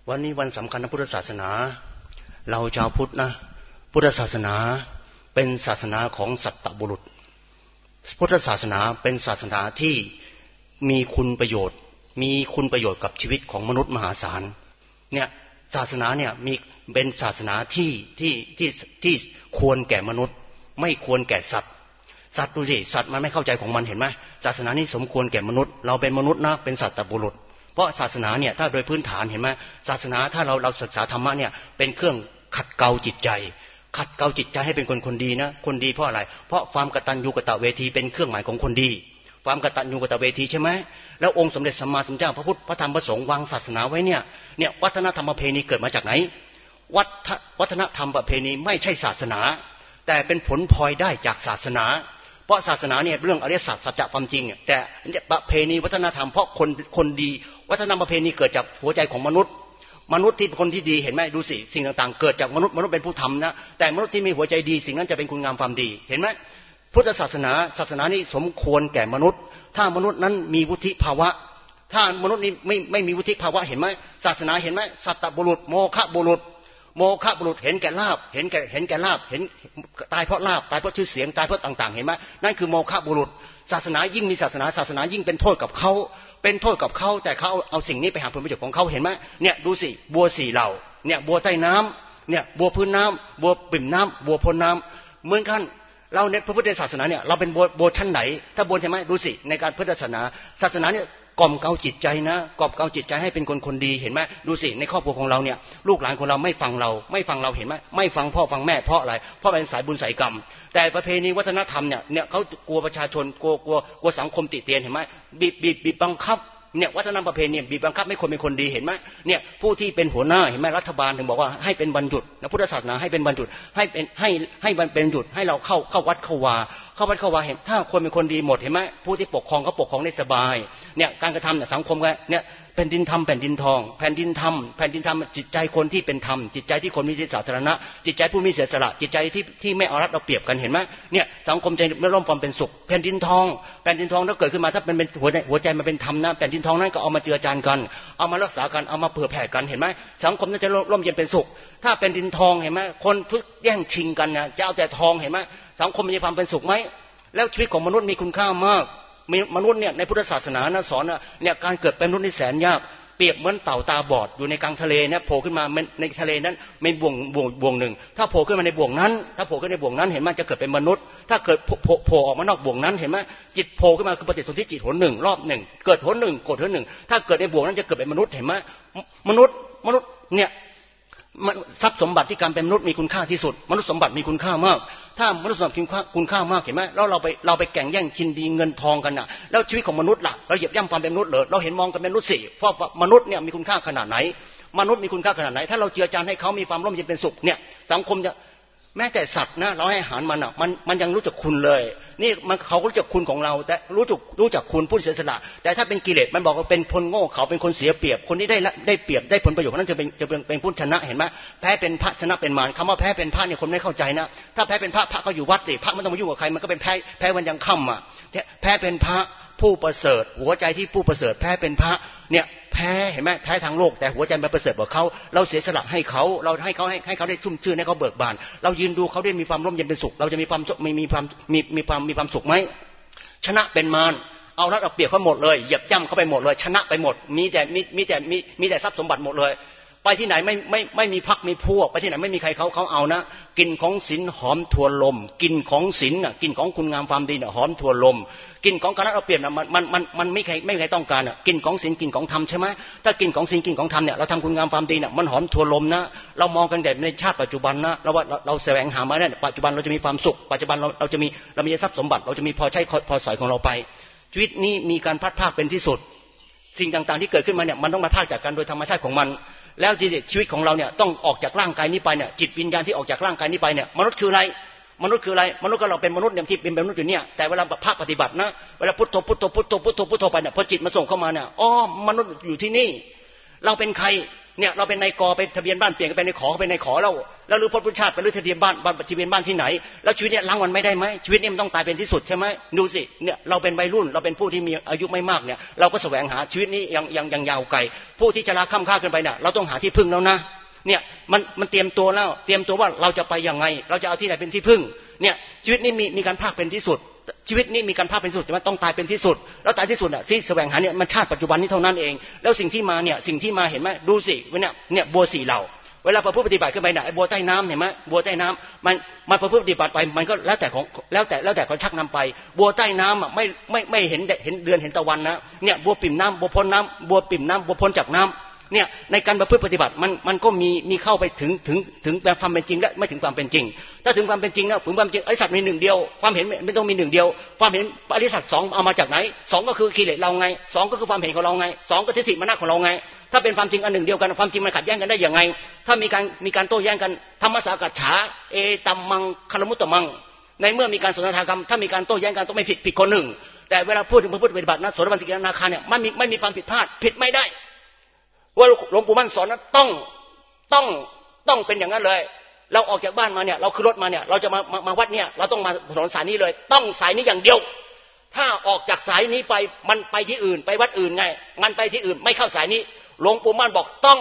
วันนี้วันสำคัญในพุทธศาสนาเราชาวพุทธนะพุทธศาสนาเป็นศาสนาของสัตตบุรุษพุทธศาสนาเป็นศาสนาที่มีคุณประโยชน์กับชีวิตของมนุษย์มหาศาลเนี่ยศาสนาเนี่ยมีเป็นศาสนาที่ควรแก่มนุษย์ไม่ควรแก่สัตว์ดูสิสัตว์มันไม่เข้าใจของมันเห็นไหมศาสนานี้สมควรแก่มนุษย์เราเป็นมนุษย์นะเป็นสัตตบุรุษเพราะศาสนาเนี่ยถ้าโดยพื้นฐานเห็นไหมศาสนาถ้าเราศึกษาธรรมะเนี่ยเป็นเครื่องขัดเกลาจิตใจให้เป็นคนดีนะคนดีเพราะอะไรเพราะความกตัญญูกตเวทีเป็นเครื่องหมายของคนดีความกตัญญูกตเวทีใช่ไหมแล้วองค์สมเด็จสัมมาสัมพุทธเจ้าพระพุทธพระธรรมพระสงฆ์วางศาสนาไว้เนี่ยวัฒนธรรมประเพณีเกิดมาจากไหนวัฒนธรรมประเพณีไม่ใช่ศาสนาแต่เป็นผลพลอยได้จากศาสนาเพราะศาสนาเนี่ยเรื่องอริยสัจสัจจะความจริงเนี่ยแต่ประเพณีวัฒนธรรมเพราะคนดีวัฒนธรรมประเพณีเกิดจากหัวใจของมนุษย์ที่เป็นคนที่ดีเห็นไหมดูสิสิ่งต่างๆเกิดจากมนุษย์เป็นผู้ทำนะแต่มนุษย์ที่มีหัวใจดีสิ่งนั้นจะเป็นคุณงามความดีเห็นไหมพุทธศาสนานี้สมควรแก่มนุษย์ถ้ามนุษย์นั้นมีวุฒิภาวะถ้ามนุษย์นี้ไม่มีวุฒิภาวะเห็นไหมศาสนาเห็นไหมสัตตบุรุษโมฆะบุรุษเห็นแก่ลาภเห็นแก่ลาภเห็นตายเพราะลาภตายเพราะชื่อเสียงตายเพราะต่างๆเห็นไหมนั่นคือโมฆะบุรุษศาสนายิ่งมีศาสนายิ่งเป็นโทษกับเขาแต่เขาเอาสิ่งนี้ไปหาผลประโยชน์ของเขาเห็นไหมเนี่ยดูสิบัว4เหล่าเนี่ยบัวใต้น้ำเนี่ยบัวพื้นน้ำบัวปิ่มน้ำบัวพ้นน้ำเหมือนกันเราในพระพุทธศาสนาเนี่ยเราเป็นบัวชั้นไหนถ้าบัวใช่ไหมดูสิในการพุทธศาสนาเนี่ยกล่อมเกลาจิตใจนะกล่อมเกลาจิตใจให้เป็นคนดีเห็นไหมดูสิในครอบครัวของเราเนี่ยลูกหลานของเราไม่ฟังเราเห็นไหมไม่ฟังพ่อฟังแม่เพราะอะไรเพราะเป็นสายบุญสายกรรมแต่ประเพณีวัฒนธรรมเนี่ยเขากลัวประชาชนกลัวสังคมติเตียนเห็นไหมบีบบังคับเนี่ยวัฒนธรรมประเพณีบีบบังคับให้คนเป็นคนดีเห็นไหมเนี่ยผู้ที่เป็นหัวหน้าเห็นไหมรัฐบาลถึงบอกว่าให้เป็นวันหยุดนะพุทธศาสนาให้เป็นวันหยุดให้วันเป็นหยุดให้เราเข้าวัดเข้าวาเห็นถ้าคนเป็นคนดีหมดเห็นไหมผู้ที่ปกครองเขาปกครองได้สบายเนี่ยการกระทำเนี่ยสังคมเนี่ยแผ่นดินธรรมแผ่นดินทองแผ่นดินธรรมจิตใจคนที่เป็นธรรมจิตใจที่คนมีสาธารณะจิตใจผู้มีเสียสละจิตใจที่ไม่เอารัดเอาเปรียบกันเห็นไหมเนี่ยสังคมจะไม่ร่มความเป็นสุขแผ่นดินทองถ้าเกิดขึ้นมาถ้าเป็นหัวใจมันเป็นธรรมนะแผ่นดินทองนั้นก็เอามาเจือจานกันเอามารักษากันเอามาเผื่อแผ่กันเห็นไหมสังคมน่าจะร่มเย็นเป็นสุขถ้าแผ่นดินทองเห็นไหมคนทุกแย่งชิงกันนะจะเอาแต่ทองเห็นไหมสังคมมีความเป็นสุขไหมแล้วชีวิตของมนุษย์มีคุณค่ามากมนุษย์เนี่ยในพุทธศาสนานะสอนเนี่ยการเกิดเป็นมนุษย์นี่แสนยากเปรียบเหมือนเต่าตาบอดอยู่ในกลางทะเลเนี่ยโผล่ขึ้นมาในทะเลนั้นมีบ่วงหนึ่งถ้าโผล่ขึ้นมาในบ่วงนั้นเห็นมันจะเกิดเป็นมนุษย์ถ้าเกิดโผล่ออกมานอกบ่วงนั้นเห็นไหมจิตโผล่ขึ้นมาคือปฏิสนธิจิตหนหนึ่งรอบหนึ่งเกิดหนหนึ่งโกรธหนหนึ่งถ้าเกิดในบ่วงนั้นจะเกิดเป็นมนุษย์เห็นไหมมนุษย์เนี่ยทรัพย์สมบัติที่การเป็นมนุษย์มีคุณค่าที่สุดมนุษย์สมบัติมีคุณค่ามากถ้ามนุษย์สมบัติคุณค่ามากเห็นไหมแล้วเราไปแข่งแย่งชิงดีเงินทองกันนะแล้วชีวิตของมนุษย์ล่ะเราเหยียบย่ำความเป็นมนุษย์เหรอเราเห็นมองกันเป็นมนุษย์สิเพราะมนุษย์เนี่ยมีคุณค่าขนาดไหนถ้าเราเจือจานให้เขามีความร่มเย็นเป็นสุขเนี่ยสังคมจะแม้แต่สัตว์นะเราให้อาหารมันยังรู้จักคุณเลยนี่มันเขารู้จักคุณของเราแต่รู้จักคุณผู้เสียสละแต่ถ้าเป็นกิเลสมันบอกว่าเป็นคนโง่เขาเป็นคนเสียเปรียบคนที่ได้เปรียบได้ผลประโยชน์นั้นจะเป็นผู้ชนะเห็นไหมแพ้เป็นพระชนะเป็นมารคำว่าแพ้เป็นพระเนี่ยคนไม่เข้าใจนะถ้าแพ้เป็นพระก็อยู่วัดสิพระไม่ต้องมายุ่งกับใครมันก็เป็นแพ้วันยังค่ำอ่ะแพ้เป็นพระผู้ประเสริฐหัวใจที่ผู้ประเสริฐแพ้เป็นพระเนี่ยแพ้เห็นไหมแพ้ทางโลกแต่หัวใจมันประเสริฐกว่าเขาเราเสียสละให้เขาเราให้เขาได้ชุ่มชื่นให้เขาเบิกบานเรายืนดูเขาได้มีความร่มเย็นเป็นสุขเราจะมีความสุขไหมชนะเป็นมารเอารัดเอาเปรียบเขาหมดเลยเหยียบย่ำเขาไปหมดเลยชนะไปหมดมีแต่ทรัพย์สมบัติหมดเลยไปที่ไหนไม่มีพรรคมีพวกไปที่ไหนไม่มีใครเขาเอานะกลิ่นของศีลหอมทวนลมกลิ่นของศีลน่ะกลิ่นของคุณงามความดีน่ะหอมทวนลมกลิ่นของการรัดเอาเปรียบน่ะมันไม่ใครต้องการน่ะกลิ่นของศีลกลิ่นของธรรมใช่ไหมถ้ากลิ่นของศีลกลิ่นของธรรมเนี่ยเราทำคุณงามความดีน่ะมันหอมทวนลมนะเรามองกันแต่ในชาติปัจจุบันนะเราแสวงหามาได้ปัจจุบันเราจะมีความสุขปัจจุบันเรามีทรัพย์สมบัติเราจะมีพอใช้พอสอยของเราไปชีวิตนี้มีการพัดพรากเป็นที่สุดสิ่งต่างๆที่เกิดขึ้นมาเนี่ยมันต้องมาพรากจากกันโดยธรรมชาติของมันแล้วชีวิตของเราเนี่ยต้องออกจากร่างกายนี้ไปเนี่ยจิตวิญญาณที่ออกจากร่างกายนี้ไปเนี่ยมนุษย์คืออะไรมนุษย์ก็เราเป็นมนุษย์อย่างที่เป็นมนุษย์อยู่เนี่ยแต่เวลาภาคปฏิบัตินะเวลาพุทโธไปเนี่ยพอจิตมาส่งเข้ามาเนี่ยอ๋อมนุษย์อยู่ที่นี่เราเป็นใครเนี่ยเราเป็นนายกไปทะเบียนบ้านเปลี่ยนไปในขอเป็นนายขอแล้วหรือพระพุทธชาติไปหรือทะเบียนบ้านทะเบียนบ้านที่ไหนแล้วชีวิตเนี่ยล้างวันไม่ได้ไหมชีวิตนี้มันต้องตายเป็นที่สุดใช่ไหมดูสิเนี่ยเราเป็นวัยรุ่นเราเป็นผู้ที่มีอายุไม่มากเนี่ยเราก็แสวงหาชีวิตนี้ยังยาวไกลผู้ที่จะลาค่ำค่าเกินไปเนี่ยเราต้องหาที่พึ่งแล้วนะเนี่ยมันเตรียมตัวแล้วเตรียมตัวว่าเราจะไปยังไงเราจะเอาที่ไหนเป็นที่พึ่งเนี่ยชีวิตนี้มีการภาคเป็นที่สุดชีวิตนี้มีการภาคเป็นที่สุดแต่ว่าต้องตายเป็นที่สุดแล้วตายที่สุดอ่ะที่แสวงหาเนี่ยมันชาติปัจจุบันนี้เท่านั้นเองแล้วสิ่งที่มาเห็นไหมดูสิเนี่ยบัว4เหล่าเวลาประพฤติปฏิบัติขึ้นไปเนี่ยไอ้บัวใต้น้ำเห็นไหมบัวใต้น้ำมันประพฤติปฏิบัติไปมันก็แล้วแต่เขาชักนำไปบัวใต้น้ำอ่ะไม่เห็นเดือนเห็นตะวันนะเนี่ยบัวปิ่มน้ำบัวพ้นน้ำบัวปิ่มน้ำบัวพ้นจากน้ำเนี่ยในการประพฤติปฏิบัติมันก็มีเข้าไปถึงความเป็นจริงและไม่ถึงความเป็นจริงถ้าถึงความเป็นจริงนะถึงความจริงอริยสัจมีหนึ่งเดียวความเห็นไม่ต้องมีหนึ่งเดียวความเห็นอริยสัจ2เอามาจากไหน2ก็คือกิเลสเราไง2ก็คือความเห็นของเราไง2ก็ทิฏฐิมานะของเราไงถ้าเป็นความจริงอันหนึ่งเดียวกันความจริงมันขัดแย้งกันได้อย่างไงถ้ามีการโต้แย้งกันธรรมสากัจฉาเอตัมมังคารมุตตมังในเมื่อมีการสนทนากรรมถ้ามีการโต้แย้งกันต้องไม่ผิดคนหนึ่งแต่เวลาพูดถึงพระพุทธปฏิบัตินะโสดาบันสกิทานาคาเนี่ยไม่มีความผิดพลาดผิดไม่ได้ว่าหลวงปู่มั่นสอนนะต้องเป็นอย่างนั้นเลยเราออกจากบ้านมาเนี่ยเราขึ้นรถมาเนี่ยเราจะมาวัดเนี่ยเราต้องมาถนนสายนี้เลยต้องสายนี้อย่างเดียวถ้าออกจากสายนี้ไปมันไปที่อื่นไปวัดอื่นไงมันไปที่อื่นไม่เข้าสายนี้หลวงปู่มั่นบอกต้อง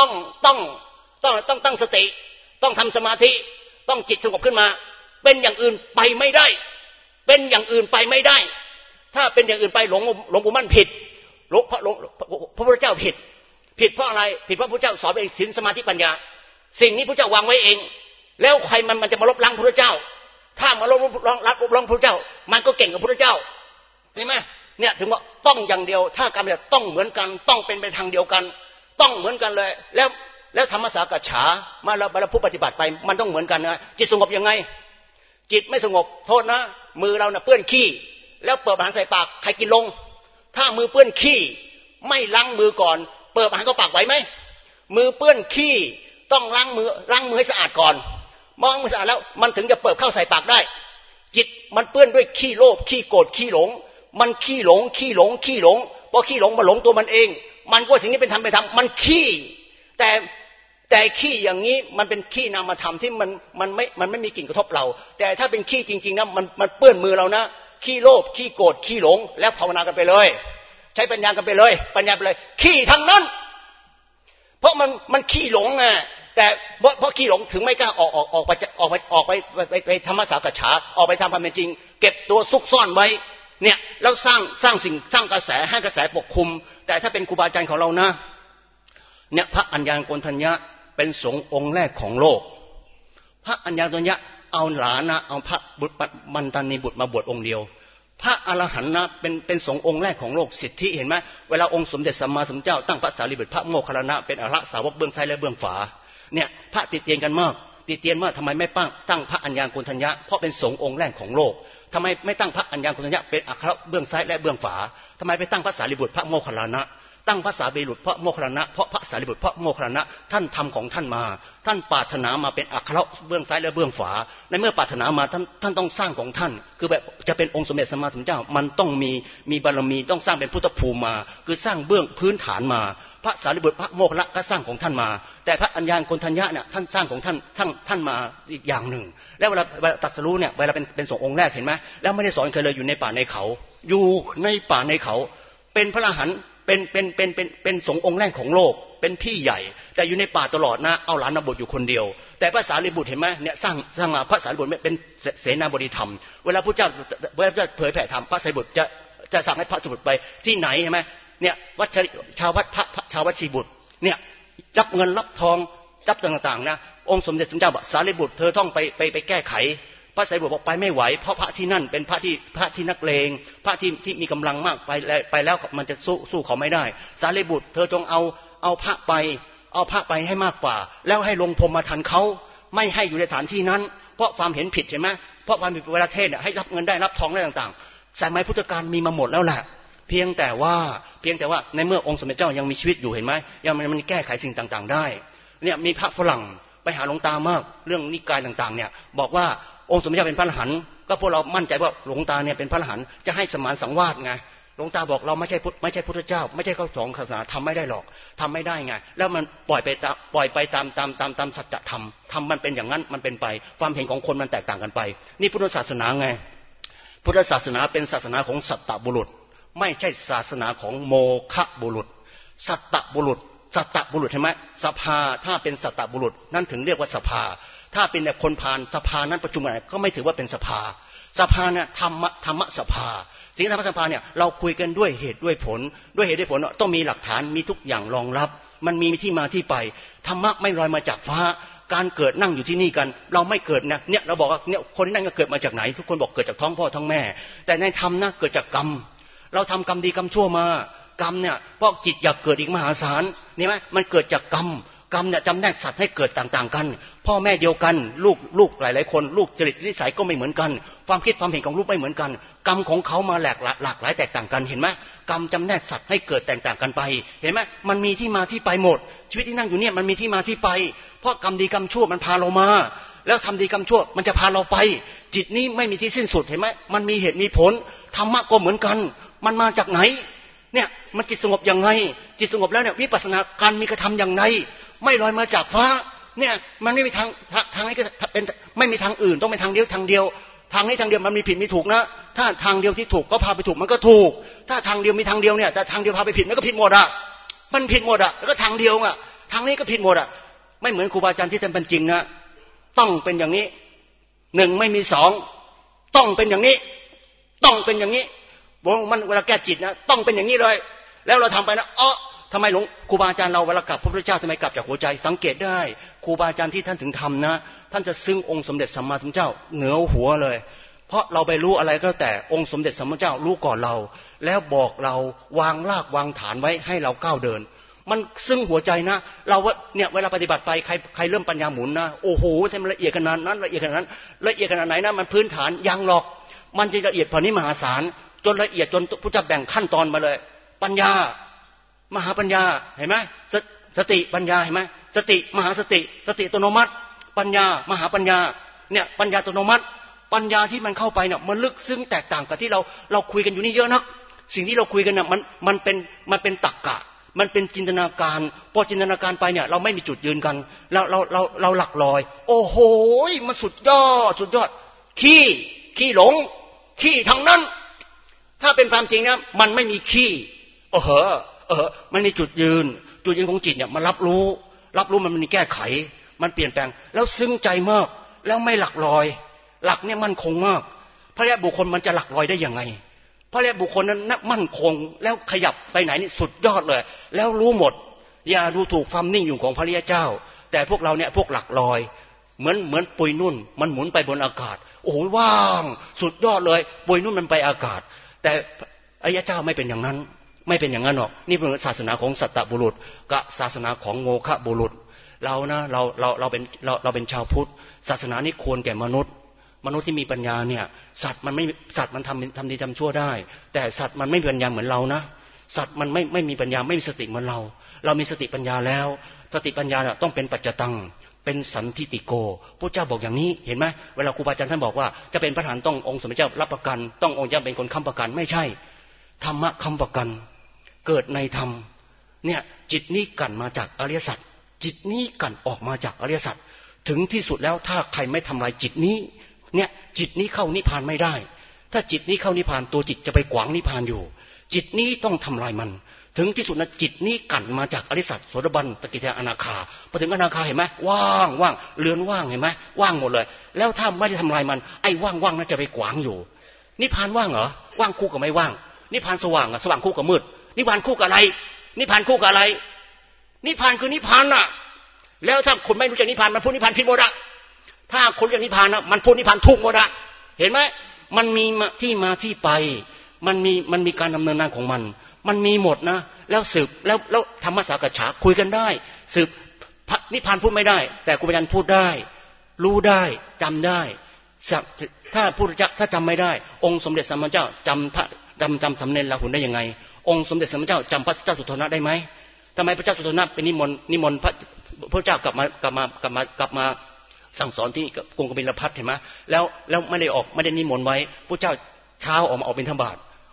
ตั้งสติต้องทำสมาธิต้องจิตสงบขึ้นมาเป็นอย่างอื่นไปไม่ได้เป็นอย่างอื่นไปไม่ได้ถ้าเป็นอย่างอื่นไปหลวงปู่มั่นผิดพระพุทธเจ้าผิดเพราะอะไรผิดเพราะพระเจ้าสอนเองศีลสมาธิปัญญาสิ่งนี้พระเจ้าวางไว้เองแล้วใครมันจะมาลบล้างพระเจ้าถ้ามาลบล้างพระเจ้ามันก็เก่งกว่าพระเจ้าเห็นไหมเนี่ยถึงว่าต้องอย่างเดียวถ้ากรรมเนี่ยต้องเหมือนกันต้องเป็นไปทางเดียวกันต้องเหมือนกันเลยแล้วธรรมสากัจฉามาเราผู้ปฏิบัติไปมันต้องเหมือนกันนะจิตสงบยังไงจิตไม่สงบโทษนะมือเราเนี่ยเปื้อนขี้แล้วเปิดอาหารใส่ปากใครกินลงถ้ามือเปื้อนขี้ไม่ล้างมือก่อนเปิดอาหารเข้าปากไหวไหมมือเปื้อนขี้ต้องล้างมือให้สะอาดก่อนมองมือสะอาดแล้วมันถึงจะเปิดเข้าใส่ปากได้จิตมันเปื้อนด้วยขี้โลภขี้โกรธขี้หลงมันขี้หลงพอขี้หลงมาหลงตัวมันเองมันก็สิ่งนี้เป็นธรรมมันขี้แต่ขี้อย่างนี้มันเป็นขี้นามธรรมที่มันไม่มีกลิ่นกระทบเราแต่ถ้าเป็นขี้จริงๆนะมันเปื้อนมือเรานะขี้โลภขี้โกรธขี้หลงแล้วภาวนากันไปเลยใช้ปัญญากันไปเลยปัญญาไปเลยขี้ทั้งนั้นเพราะมันขี้หลงไงแต่เพราะขี้หลงถึงไม่กล้าออกไปธรรมสากัจฉาออกไปทำความเป็นจริงเก็บตัวซุกซ่อนไว้เนี่ยแล้วสร้างกระแสให้กระแสปกคลุมแต่ถ้าเป็นครูบาอาจารย์ของเรานะเนี่ยพระอัญญาโกณฑัญญะเป็นสงฆ์องค์แรกของโลกพระอัญญาโกณฑัญญะเอาหลานนะเอาพระบุตรมันตานีบุตรมาบวชองค์เดียวพระอรหันต์นะเป็นสงฆ์องค์แรกของโลกสิทธิเห็นไหมเวลาองค์สมเด็จสัมมาสัมพุทธเจ้าตั้งพระสารีบุตรพระโมคคัลลานะเป็นอรหันตสาวกเบื้องซ้ายและเบื้องขวาเนี่ยพระติเตียนกันมากทำไมไม่ตั้งพระอัญญาโกณฑัญญะเพราะเป็นสงฆ์องค์แรกของโลกทำไมไม่ตั้งพระอัญญาโกณฑัญญะเป็นอัครเบื้องซ้ายและเบื้องขวาทำไมไปตั้งพระสารีบุตรพระโมคคัลลานะตั้งพระสารีบุตรพระโมคคัลลานะเพราะพระสารีบุตรพระโมคคัลลานะท่านทำของท่านมาท่านปรารถนามาเป็นอัครเบื้องซ้ายและเบื้องขวาในเมื่อปรารถนามาท่านต้องสร้างของท่านคือแบบจะเป็นองค์สมเด็จสัมมาสัมพุทธเจ้ามันต้องมีบารมีต้องสร้างเป็นพุทธภูมิมาคือสร้างเบื้องพื้นฐานมาพระสารีบุตรพระโมคคัลลานะก็สร้างของท่านมาแต่พระอัญญาโกณฑัญญะเนี่ยท่านสร้างของท่านมาอีกอย่างหนึ่งแล้วเวลาตรัสรู้เนี่ยเวลาเป็นสงฆ์องค์แรกเห็นไหมแล้วไม่ได้สอนใครเลยอยู่ในป่าในเขาอยู่ในป่าในเขาเป็นพระอรหันต์เป็นสงฆ์องค์แรกของโลกเป็นพี่ใหญ่แต่อยู่ในป่าตลอดนะเอาหลานบวชอยู่คนเดียวแต่พระสารีบุตรเห็นไหมเนี่ยสร้างมาพระสารีบุตรเป็นเสนาบดีธรรมเวลาพระเจ้าเผยแผ่ธรรมพระสารีบุตรจะสั่งให้พระสารีบุตรไปที่ไหนใช่ไหมเนี่ยชาววัดชีบุตรเนี่ยรับเงินรับทองรับต่างๆนะองค์สมเด็จพระเจ้าบอกสารีบุตรเธอต้องไปแก้ไขพระสารีบุตรบอกไปไม่ไหวเพราะพระที่นั่นเป็นพระที่นักเลงพระที่มีกำลังมากไปแล้วมันจะสู้เขาไม่ได้สารีบุตรเธอจงเอาพระไปให้มากกว่าแล้วให้ลงพรหมทันเขาไม่ให้อยู่ในสถานที่นั้นเพราะความเห็นผิดใช่ไหมเพราะความผิดเวลาเทศเนี่ยให้รับเงินได้รับทองได้ต่างๆสมัยพุทธกาลมีมาหมดแล้วแหละเพียงแต่ว่าในเมื่อองค์สมเด็จเจ้ายังมีชีวิตอยู่เห็นไหมยังมันแก้ไขสิ่งต่างๆได้เนี่ยมีพระฝรั่งไปหาหลวงตามากเรื่องนิกายต่างๆเนี่ยบอกว่าองค์สมเด็จเจ้าเป็นพระอรหันต์ก็พวกเรามั่นใจว่าหลวงตาเนี่ยเป็นพระอรหันต์จะให้สมานสังวาสไงหลวงตาบอกเราไม่ใช่พุทธเจ้าไม่ใช่ข้อสองศาสนาทำไม่ได้หรอกทำไม่ได้ไงแล้วมันปล่อยไปตามสัจธรรมทำมันเป็นอย่างนั้นมันเป็นไปความเห็นของคนมันแตกต่างกันไปนี่พุทธศาสนาไงพุทธศาสนาเป็นศาสนาของสัตตบุรุษไม่ใช่ศาสนาของโมฆะบุรุษสัตตบุรุษเห็นไหมสภาถ้าเป็นสัตตบุรุษนั่นถึงเรียกว่าสภาถ้าเป็นแต่คนพาลสภานั้นประชุมอะไรก็ไม่ถือว่าเป็นสภาเนี่ยธรรมสภาสิ่งธรรมสภาเนี่ยเราคุยกันด้วยเหตุด้วยผลต้องมีหลักฐานมีทุกอย่างรองรับมันมีที่มาที่ไปธรรมะไม่ลอยมาจากฟ้าการเกิดนั่งอยู่ที่นี่กันเราไม่เกิดเนี่ยเราบอกว่าเนี่ยคนที่นั่งก็เกิดมาจากไหนทุกคนบอกเกิดจากท้องพ่อท้องแม่แต่ในธรรมนะเกิดจากกรรมเราทำกรรมดีกรรมชั่วมากรรมเนี่ยเพราะจิตอยากเกิดอีกมหาศาลนี่ไหมมันเกิดจากกรรมเนี่ยจำแนกสัตว์ให้เกิดต่างๆกันพ่อแม่เดียวกันลูกหลายๆคนลูกจริตนิสัยก็ไม่เหมือนกันความคิดความเห็นของลูกไม่เหมือนกันกรรมของเขามาหลากหลายแตกต่างกันเห็นไหมกรรมจำแนกสัตว์ให้เกิดแตกต่างกันไปเห็นไหมมันมีที่มาที่ไปหมดชีวิตที่นั่งอยู่เนี่ยมันมีที่มาที่ไปเพราะกรรมดีกรรมชั่วมันพาเรามาแล้วทำดีกรรมชั่วมันจะพาเราไปจิตนี้ไม่มีที่สิ้นสุดเห็นไหมมันมีเหตุมีผลธรรมะก็เหมือนกันมันมาจากไหนเนี่ยมันจิตสงบยังไงจิตสงบแล้วเนี่ยวิปัสสนาการมีกระทำอย่างไรไม่ลอยมาจากฟ้าเนี่ยมันไม่มีทางนี้ก็เป็นไม่มีทางอื่นต้องเป็นทางเดียวทางนี้ทางเดียวมันมีผิดมีถูกนะถ้าทางเดียวที่ถูกก็พาไปถูกมันก็ถูกถ้าทางเดียวมีทางเดียวเนี่ยแต่ทางเดียวพาไปผิดมันก็ผิดหมดอ่ะมันผิดหมดอ่ะแล้วก็ทางเดียวอ่ะทางนี้ก็ผิดหมดอ่ะไม่เหมือนครูบาอาจารย์ที่เป็นจริงนะต้องเป็นอย่างนี้หนึ่งไม่มีสองต้องเป็นอย่างนี้ต้องเป็นอย่างนี้มันเวลาแก้จิตนะต้องเป็นอย่างนี้เลยแล้วเราทำไปนะทำไมหลวงครูบาอาจารย์เราเวลากลับพระพุทธเจ้าทำไมกลับจากหัวใจสังเกตได้ครูบาอาจารย์ที่ท่านถึงทำนะท่านจะซึ้งองค์สมเด็จสัมมาสัมพุทธเจ้าเหนือหัวเลยเพราะเราไปรู้อะไรก็แต่องค์สมเด็จสัมมาสัมพุทธเจ้ารู้ก่อนเราแล้วบอกเราวางรากวางฐานไว้ให้เราก้าวเดินมันซึ้งหัวใจนะเราว่าเนี่ยเวลาปฏิบัติไปใครเริ่มปัญญาหมุนนะโอ้โหทำไมละเอียดขนาดนั้นละเอียดขนาดนั้นละเอียดขนาดไหนนะมันพื้นฐานยังหรอกมันจะละเอียดพอนี้มหาศาลจนละเอียดจนพุทธเจ้าแบ่งขั้นตอนมาเลยปัญญามหาปัญญาเห็นไหมสติปัญญาเห็นไหมสติมหาสติอัตโนมัติปัญญามหาปัญญาเนี่ยปัญญาอัตโนมัติปัญญาที่มันเข้าไปเนี่ยมันลึกซึ้งแตกต่างกับที่เราคุยกันอยู่นี่เยอะนักสิ่งที่เราคุยกันเนี่ยมันเป็นตรรกะมันเป็นจินตนาการพอจินตนาการไปเนี่ยเราไม่มีจุดยืนกันเราหลักลอยโอ้โหมันสุดยอดขี้หลงขี้ทั้งนั้นถ้าเป็นความจริงนะมันไม่มีขี้มันมีจุดยืนของจิตเนี่ยมันรับรู้มันมีแก้ไขมันเปลี่ยนแปลงแล้วซึ้งใจมากแล้วไม่หลักลอยหลักเนี่ยมั่นคงมากพระอริยบุคคลมันจะหลักลอยได้ยังไงพระอริยบุคคลนั้นมั่นคงแล้วขยับไปไหนนี่สุดยอดเลยแล้วรู้หมดอย่าดูถูกความนิ่งอยู่ของพระอริยเจ้าแต่พวกเราเนี่ยพวกหลักลอยเหมือนปุยนุ่นมันหมุนไปบนอากาศโอ้โหว่างสุดยอดเลยปุยนุ่นมันไปอากาศแต่อริยเจ้าไม่เป็นอย่างนั้นหรอกนี่เป็นศาสนาของสัตตบุรุษกับศาสนาของโมฆะบุรุษเราเป็นชาวพุทธศาสนานี้ควรแก่มนุษย์ที่มีปัญญาเนี่ยสัตว์มันทำดีทำชั่วได้แต่สัตว์มันไม่มีปัญญาเหมือนเรานะสัตว์มันไม่มีปัญญาไม่มีสติเหมือนเรามีสติปัญญาแล้วสติปัญญาเนี่ยต้องเป็นปัจจตังเป็นสันทิติโกพระเจ้าบอกอย่างนี้เห็นไหมเวลาครูบาอาจารย์ท่านบอกว่าจะเป็นพระอรหันต์ต้ององค์สมเด็จเจ้ารับประกันต้ององค์เจ้าเป็นคนค้ำประกันไม่ใช่ธรรมะค้ำประกันเกิดในธรรมเนี่ยจิตนี้กันมาจากอริยสัจจิตนี้กันออกมาจากอริยสัจถึงที่สุดแล้วถ้าใครไม่ทำลายจิตนี้เนี่ยจิตนี้เข้านิพพานไม่ได้ถ้าจิตนี้เข้านิพพานตัวจิตจะไปขวางนิพพานอยู่จิตนี้ต้องทำลายมันถึงที่สุดนะจิตนี้กันมาจากอริยสัจโสดาบันสกิทาอนาคาพอถึงอนาคาเห็นไหมว่างเรือนว่างเห็นไหมว่างหมดเลยแล้วถ้าไม่ได้ทำลายมันไอ้ว่างนั่นจะไปขวางอยู่นิพพานว่างเหรอว่างคู่กับไม่ว่างนิพพานสว่างสว่างคู่กับมืดนิพพานคู่กับอะไรนิพพานคู่กับอะไรนิพพานคือนิพพานน่ะแล้วถ้าคนไม่รู้จักนิพพานมันพูดนิพพานผิดหมดอะถ้าคนรู้จักนิพพานนะมันพูดนิพพานถูกหมดอะเห็นไหมมันมีที่มาที่ไปมันมีการดำเนินงานของมันมีหมดนะแล้วสืบแล้วธรรมสักฉาคุยกันได้สืบนิพพานพูดไม่ได้แต่ครูบาอาจารย์พูดได้รู้ได้จำได้ถ้าพุทธเจ้าถ้าจำไม่ได้องค์สมเด็จสัมมาสัมพุทธเจ้าจำสำเร็จละหุนได้ยังไงองค์สมเด็จสัมมาสัมพุทธเจ้าจำพระเจ้าสุโธทนะได้ไหมทำไมพระเจ้าสุโธทนะเป็นนิมนต์พระเจ้ากลับมาสั่งสอนที่กรุงกบิลพัสเห็นไหมแล้วไม่ได้นิมนต์ไว้พระเจ้าเช้าออกบิณฑบาต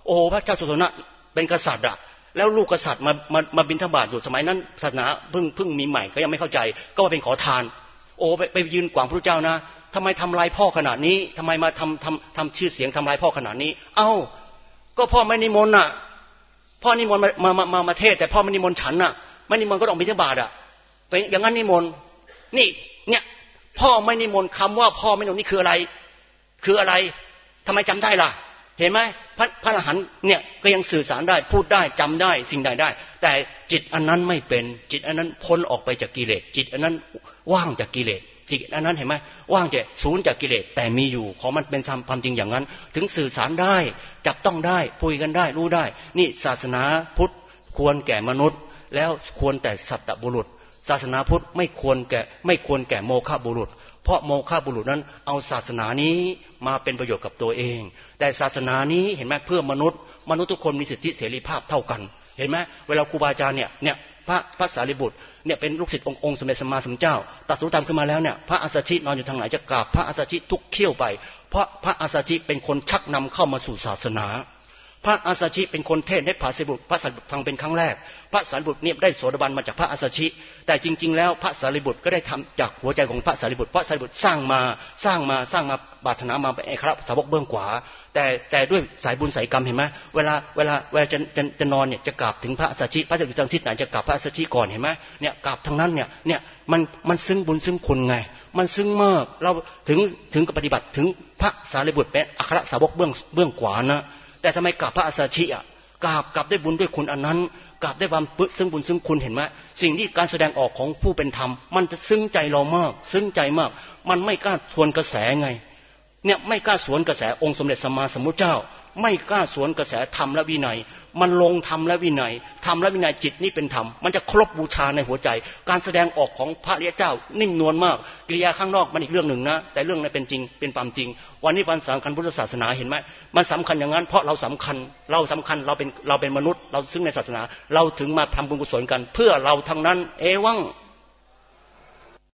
โอ้พระเจ้าสุโธทนะเป็นกษัตริย์อะแล้วลูกกษัตริย์มาบิณฑบาตอยู่สมัยนั้นศาสนาเพิ่งมีใหม่ก็ยังไม่เข้าใจก็มาเป็นขอทานโอ้ไปยืนขวางพระเจ้านะทำไมทำลายพ่อขนาดนี้ทำไมมาทำชื่อเสียงทำลายพ่อขนาดนี้เอ้าก็พ่อไม่นิมนต์น่ะพ่อนิมนต์มาเทศแต่พ่อไม่นิมนต์ฉันน่ะไม่นิมนต์ก็ต้องบิณฑบาตอ่ะเป็นอย่างนั้นนิมนต์นี่เนี่ยพ่อไม่นิมนต์คำว่าพ่อไม่นิมนต์นี่คืออะไรคืออะไรทำไมจำได้ล่ะเห็นไหมพระอรหันต์เนี่ยก็ยังสื่อสารได้พูดได้จำได้สิ่งใดได้แต่จิตอันนั้นไม่เป็นจิตอันนั้นพ้นออกไปจากกิเลสจิตอันนั้นว่างจากกิเลสจิตอันนั้นเห็นไหมว่างจากศูนย์จากกิเลสแต่มีอยู่ของมันเป็นความจริงอย่างนั้นถึงสื่อสารได้จับต้องได้คุยกันได้รู้ได้นี่ศาสนาพุทธควรแก่มนุษย์แล้วควรแต่สัตตบุรุษศาสนาพุทธไม่ควรแก่โมฆะบุรุษเพราะโมฆะบุรุษนั้นเอาศาสนานี้มาเป็นประโยชน์กับตัวเองแต่ศาสนานี้เห็นไหมเพื่อมนุษย์ทุกคนมีสิทธิเสรีภาพเท่ากันเห็นไหมเวลาครูบาอาจารย์เนี่ยพระสารีบุตรเนี่ยเป็นลูกศิษย์องค์สมเด็จสัมมาสัมพุทธเจ้าตรัสรู้ธรรมขึ้นมาแล้วเนี่ยพระอัสสชินอนอยู่ทางไหนจะกราบพระอัสสชิทุกเขี้ยวไปเพราะพระอัสสชิเป็นคนชักนำเข้ามาสู่ศาสนาพระอัสสชิเป็นคนเทศให้พระสารีบุตรฟังเป็นครั้งแรกพระสารีบุตรเนี่ยได้โสดาบันมาจากพระอัสสชิแต่จริงๆแล้วพระสารีบุตรก็ได้ทำจากหัวใจของพระสารีบุตรพระสารีบุตรสร้างมาปรารถนามาเป็นเอกลักษณ์สาวกเบื้องขวาแต่ด้วยสายบุญสายกรรมเห็นไหมเวลาจะนอนเนี่ยจะกราบถึงพระอัสสชิพระจะอยู่ทางทิศไหนจะกราบพระอัสสชิก่อนเห็นไหมเนี่ยกราบทางนั้นเนี่ยมันซึ้งบุญซึ้งคุณไงมันซึ้งมากเราถึงกับปฏิบัติถึงพระสารีบุตรเป็นอัครสาวกเบื้องขวานะแต่ทำไมกราบพระอัสสชิอ่ะกราบได้บุญด้วยคุณอันนั้นกราบได้ความซึ้งบุญซึ้งคุณเห็นไหมสิ่งที่การแสดงออกของผู้เป็นธรรมมันจะซึ้งใจเรามากซึ้งใจมากมันไม่กล้าทวนกระแสไงเนี่ยไม่กล้าสวนกระแสองค์สมเด็จสัมมาสัมพุทธเจ้าไม่กล้าสวนกระแสธรรมและวินัยมันลงธรรมและวินัยธรรมและวินัยจิตนี่เป็นธรรมมันจะครบบูชาในหัวใจการแสดงออกของพระอริยเจ้านิ่มนวลมากกิริยาข้างนอกมันอีกเรื่องหนึ่งนะแต่เรื่องนั้นเป็นจริงเป็นความจริงวันนี้วันสำคัญพุทธศาสนาเห็นไหมมันสำคัญอย่างนั้นเพราะเราสำคัญเราเป็นมนุษย์เราซึ่งในศาสนาเราถึงมาทำบุญกุศลกันเพื่อเราทั้งนั้นเอวัง